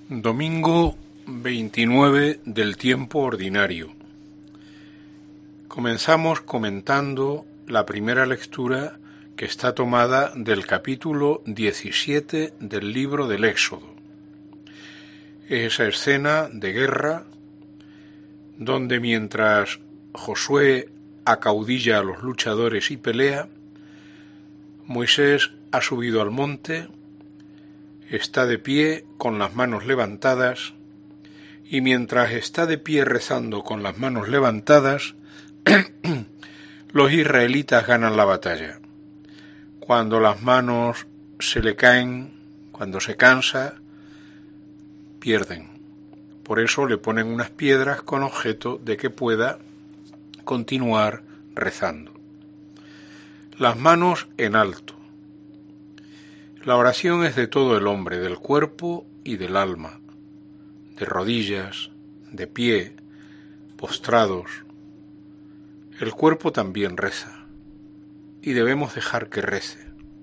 Domingo 29 del tiempo ordinario. Comenzamos comentando la primera lectura que está tomada del capítulo 17 del libro del Éxodo. Esa escena de guerra donde mientras Josué acaudilla a los luchadores y pelea, Moisés ha subido al monte, está de pie con las manos levantadas, y mientras está de pie rezando con las manos levantadas, los israelitas ganan la batalla. Cuando las manos se le caen, cuando se cansa, pierden. Por eso le ponen unas piedras con objeto de que pueda continuar rezando. Las manos en alto. La oración es de todo el hombre, del cuerpo y del alma, de rodillas, de pie, postrados. El cuerpo también reza, y debemos dejar que rece.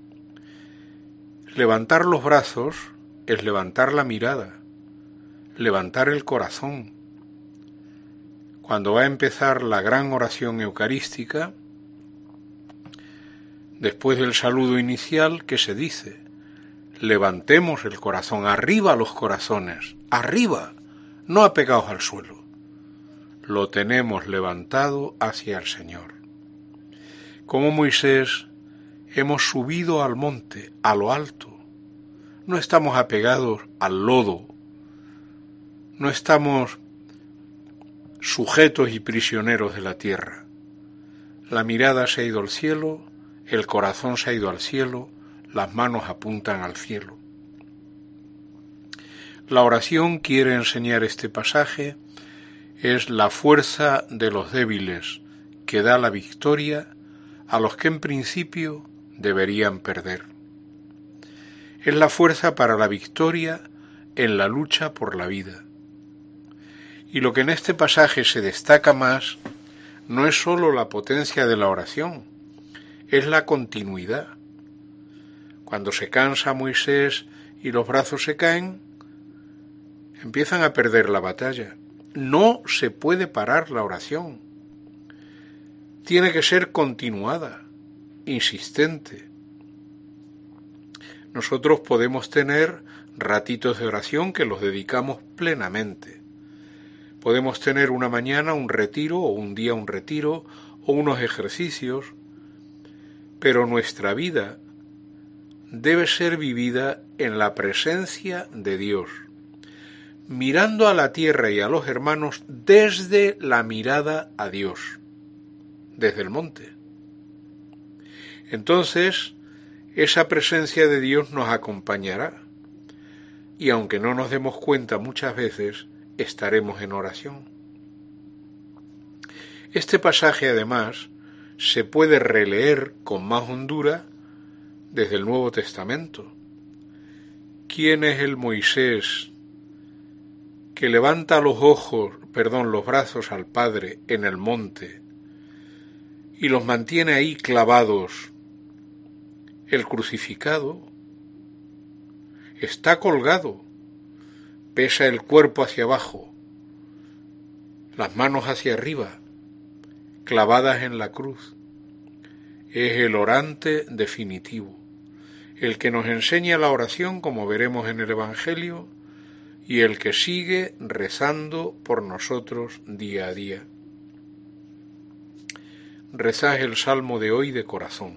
Levantar los brazos es levantar la mirada, levantar el corazón. Cuando va a empezar la gran oración eucarística, después del saludo inicial, ¿qué se dice? Levantemos el corazón, arriba los corazones, arriba, no apegados al suelo. Lo tenemos levantado hacia el Señor. Como Moisés, hemos subido al monte, a lo alto. No estamos apegados al lodo, no estamos sujetos y prisioneros de la tierra. La mirada se ha ido al cielo, el corazón se ha ido al cielo, las manos apuntan al cielo. La oración, quiere enseñar este pasaje, es la fuerza de los débiles que da la victoria a los que en principio deberían perder. Es la fuerza para la victoria en la lucha por la vida. Y lo que en este pasaje se destaca más no es sólo la potencia de la oración, es la continuidad. Cuando se cansa Moisés y los brazos se caen, empiezan a perder la batalla. No se puede parar la oración. Tiene que ser continuada, insistente. Nosotros podemos tener ratitos de oración que los dedicamos plenamente. Podemos tener una mañana un retiro, o un día un retiro, o unos ejercicios, pero nuestra vida debe ser vivida en la presencia de Dios, mirando a la tierra y a los hermanos desde la mirada a Dios, desde el monte. Entonces, esa presencia de Dios nos acompañará, y aunque no nos demos cuenta muchas veces, estaremos en oración. Este pasaje, además, se puede releer con más hondura desde el Nuevo Testamento. ¿Quién es el Moisés que levanta los brazos al Padre en el monte y los mantiene ahí clavados? El crucificado está colgado, pesa el cuerpo hacia abajo, las manos hacia arriba, clavadas en la cruz. Es el orante definitivo, el que nos enseña la oración, como veremos en el Evangelio, y el que sigue rezando por nosotros día a día. Rezad el salmo de hoy de corazón.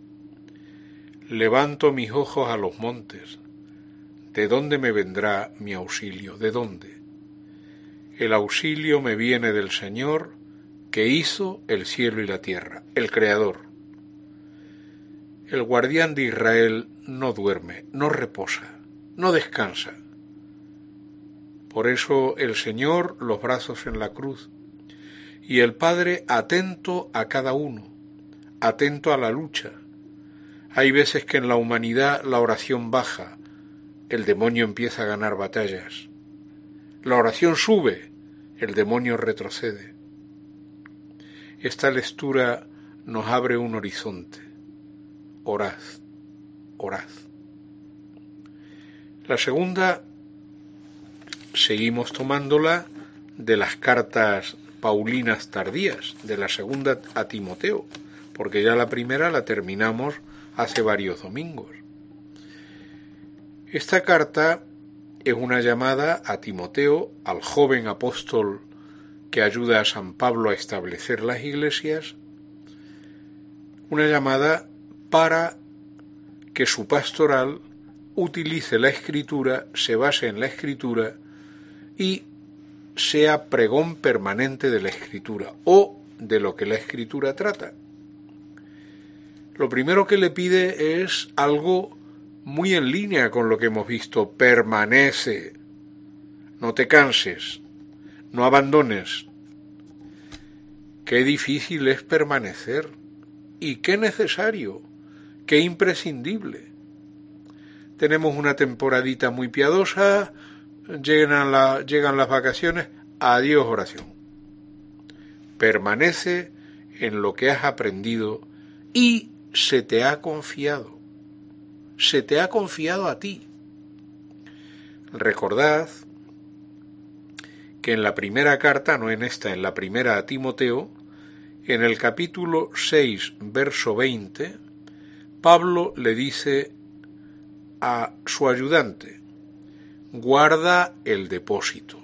Levanto mis ojos a los montes. ¿De dónde me vendrá mi auxilio? ¿De dónde? El auxilio me viene del Señor, que hizo el cielo y la tierra, el Creador. El guardián de Israel no duerme, no reposa, no descansa. Por eso el Señor los brazos en la cruz, y el Padre atento a cada uno, atento a la lucha. Hay veces que en la humanidad la oración baja, el demonio empieza a ganar batallas. La oración sube, el demonio retrocede. Esta lectura nos abre un horizonte. Orad, orad. La segunda seguimos tomándola de las cartas paulinas tardías, de la segunda a Timoteo, porque ya la primera la terminamos hace varios domingos. Esta carta es una llamada a Timoteo, al joven apóstol que ayuda a San Pablo a establecer las iglesias, una llamada para que su pastoral utilice la Escritura, se base en la Escritura y sea pregón permanente de la Escritura o de lo que la Escritura trata. Lo primero que le pide es algo muy en línea con lo que hemos visto: permanece, no te canses, no abandones. Qué difícil es permanecer y qué necesario, qué imprescindible. Tenemos una temporadita muy piadosa, llegan las vacaciones, adiós oración. Permanece en lo que has aprendido y se te ha confiado a ti. Recordad que en la primera carta, no en esta, en la primera a Timoteo, en el capítulo 6, verso 20, Pablo le dice a su ayudante: guarda el depósito.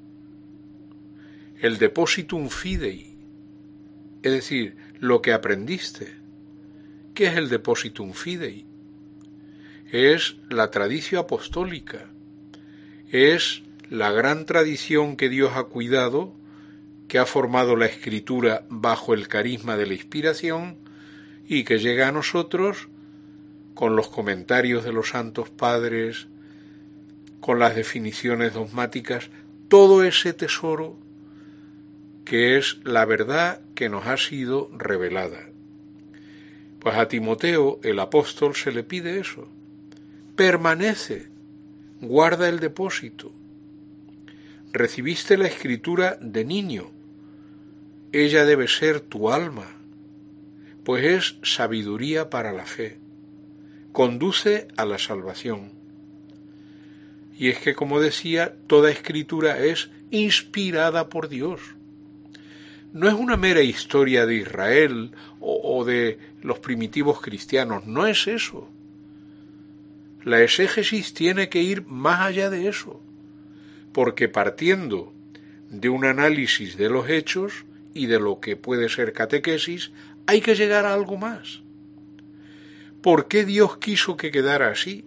El depositum fidei, es decir, lo que aprendiste. ¿Qué es el depositum fidei? Es la tradición apostólica, es la gran tradición que Dios ha cuidado, que ha formado la Escritura bajo el carisma de la inspiración y que llega a nosotros con los comentarios de los santos padres, con las definiciones dogmáticas, todo ese tesoro que es la verdad que nos ha sido revelada. Pues a Timoteo, el apóstol, se le pide eso: permanece, guarda el depósito. Recibiste la Escritura de niño, ella debe ser tu alma, pues es sabiduría para la fe, conduce a la salvación. Y es que, como decía, toda Escritura es inspirada por Dios. No es una mera historia de Israel o de los primitivos cristianos, no es eso. La exégesis tiene que ir más allá de eso, porque partiendo de un análisis de los hechos y de lo que puede ser catequesis, hay que llegar a algo más. ¿Por qué Dios quiso que quedara así?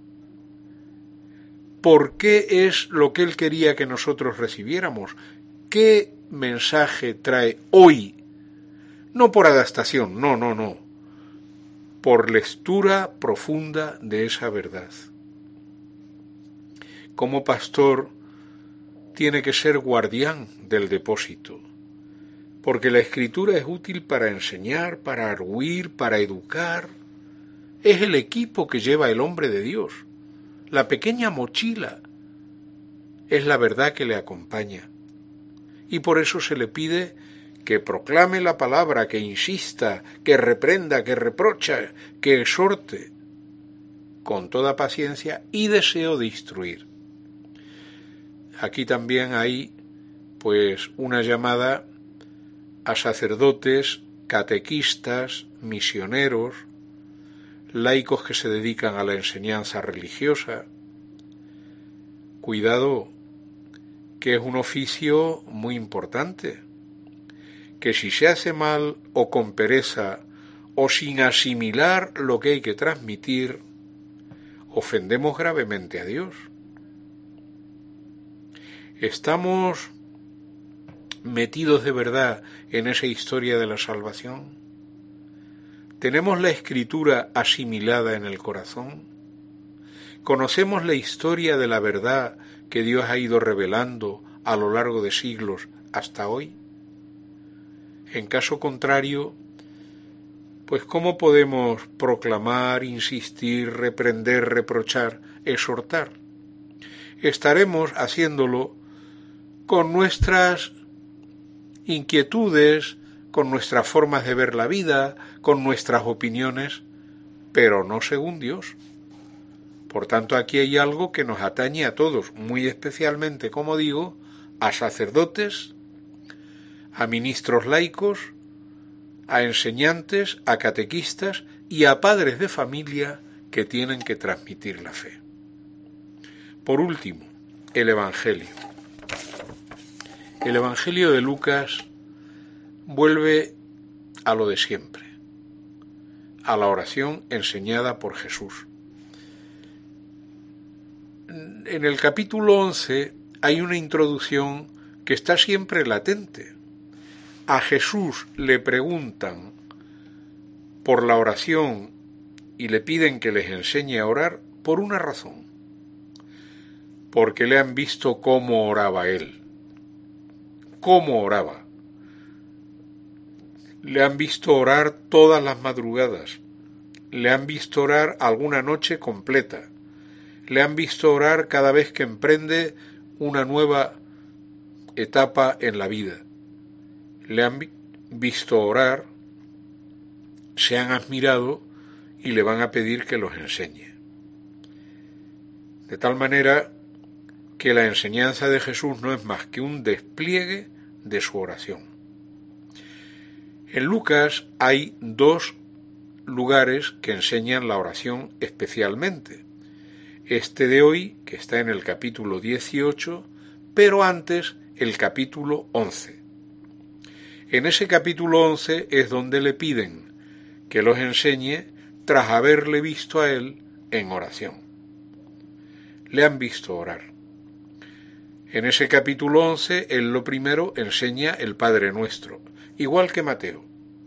¿Por qué es lo que Él quería que nosotros recibiéramos? ¿Qué mensaje trae hoy? No por adaptación, no. Por lectura profunda de esa verdad. Como pastor, tiene que ser guardián del depósito, porque la Escritura es útil para enseñar, para arguir, para educar. Es el equipo que lleva el hombre de Dios. La pequeña mochila es la verdad que le acompaña. Y por eso se le pide que proclame la palabra, que insista, que reprenda, que reprocha, que exhorte, con toda paciencia y deseo de instruir. Aquí también hay, pues, una llamada a sacerdotes, catequistas, misioneros, laicos que se dedican a la enseñanza religiosa. Cuidado, que es un oficio muy importante, que si se hace mal o con pereza o sin asimilar lo que hay que transmitir, ofendemos gravemente a Dios. ¿Estamos metidos de verdad en esa historia de la salvación? ¿Tenemos la Escritura asimilada en el corazón? ¿Conocemos la historia de la verdad que Dios ha ido revelando a lo largo de siglos hasta hoy? En caso contrario, pues ¿cómo podemos proclamar, insistir, reprender, reprochar, exhortar? Estaremos haciéndolo con nuestras inquietudes, con nuestras formas de ver la vida, con nuestras opiniones, pero no según Dios. Por tanto, aquí hay algo que nos atañe a todos, muy especialmente, como digo, a sacerdotes, a ministros laicos, a enseñantes, a catequistas y a padres de familia que tienen que transmitir la fe. Por último, el Evangelio. El Evangelio de Lucas vuelve a lo de siempre, a la oración enseñada por Jesús. En el capítulo 11 hay una introducción que está siempre latente. A Jesús le preguntan por la oración y le piden que les enseñe a orar por una razón, porque le han visto cómo oraba él, cómo oraba. Le han visto orar todas las madrugadas, le han visto orar alguna noche completa, le han visto orar cada vez que emprende una nueva etapa en la vida. Le han visto orar, se han admirado y le van a pedir que los enseñe. De tal manera que la enseñanza de Jesús no es más que un despliegue de su oración. En Lucas hay dos lugares que enseñan la oración especialmente. Este de hoy, que está en el capítulo 18, pero antes el capítulo 11. En ese capítulo 11 es donde le piden que los enseñe tras haberle visto a él en oración. Le han visto orar. En ese capítulo 11, él lo primero enseña el Padre Nuestro, igual que Mateo.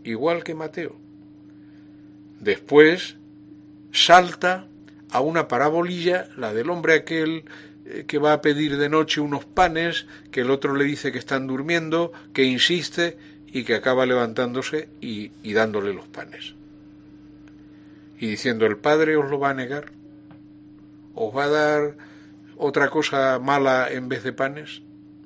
Después salta a una parabolilla, la del hombre aquel que va a pedir de noche unos panes, que el otro le dice que están durmiendo, que insiste y que acaba levantándose y dándole los panes. Y diciendo, el Padre os lo va a negar, os va a dar otra cosa mala en vez de panes.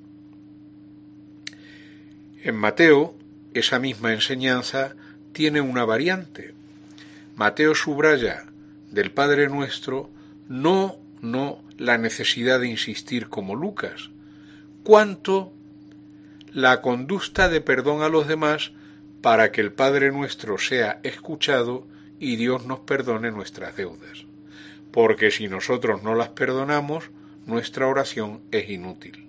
En Mateo, esa misma enseñanza tiene una variante. Mateo subraya del Padre Nuestro no la necesidad de insistir como Lucas, cuanto la conducta de perdón a los demás para que el Padre Nuestro sea escuchado y Dios nos perdone nuestras deudas. Porque si nosotros no las perdonamos, nuestra oración es inútil.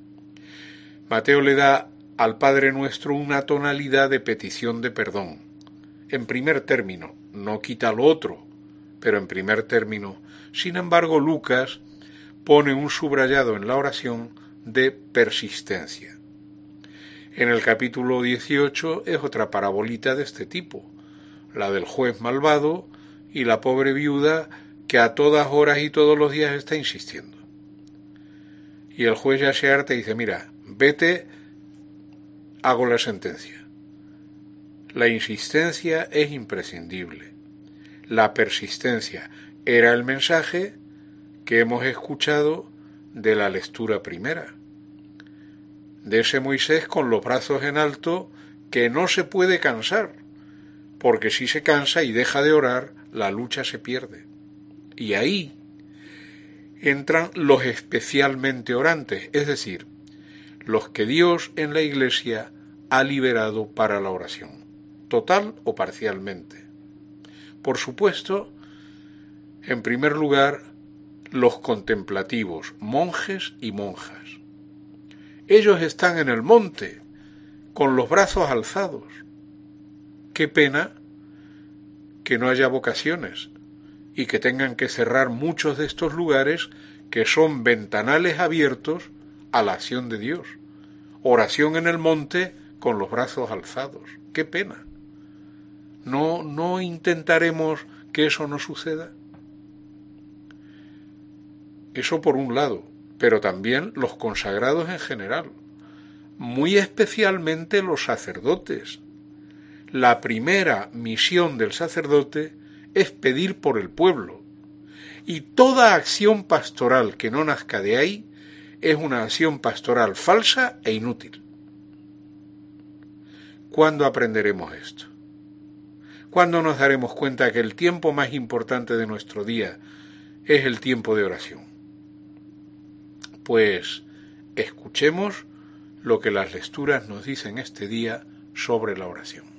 Mateo le da al Padre Nuestro una tonalidad de petición de perdón. En primer término, no quita lo otro, pero en primer término. Sin embargo, Lucas pone un subrayado en la oración de persistencia. En el capítulo 18 es otra parabolita de este tipo, la del juez malvado y la pobre viuda que a todas horas y todos los días está insistiendo. Y el juez ya se harta y dice, mira, vete, hago la sentencia. La insistencia es imprescindible. La persistencia era el mensaje que hemos escuchado de la lectura primera, de ese Moisés con los brazos en alto que no se puede cansar, porque si se cansa y deja de orar, la lucha se pierde. Y ahí entran los especialmente orantes, es decir, los que Dios en la Iglesia ha liberado para la oración, total o parcialmente. Por supuesto, en primer lugar, los contemplativos, monjes y monjas. Ellos están en el monte, con los brazos alzados. Qué pena que no haya vocaciones y que tengan que cerrar muchos de estos lugares que son ventanales abiertos a la acción de Dios. Oración en el monte con los brazos alzados. Qué pena. ¿No intentaremos que eso no suceda? Eso por un lado, pero también los consagrados en general, muy especialmente los sacerdotes. La primera misión del sacerdote es pedir por el pueblo, y toda acción pastoral que no nazca de ahí es una acción pastoral falsa e inútil. ¿Cuándo aprenderemos esto? ¿Cuándo nos daremos cuenta que el tiempo más importante de nuestro día es el tiempo de oración. Pues escuchemos lo que las lecturas nos dicen este día sobre la oración.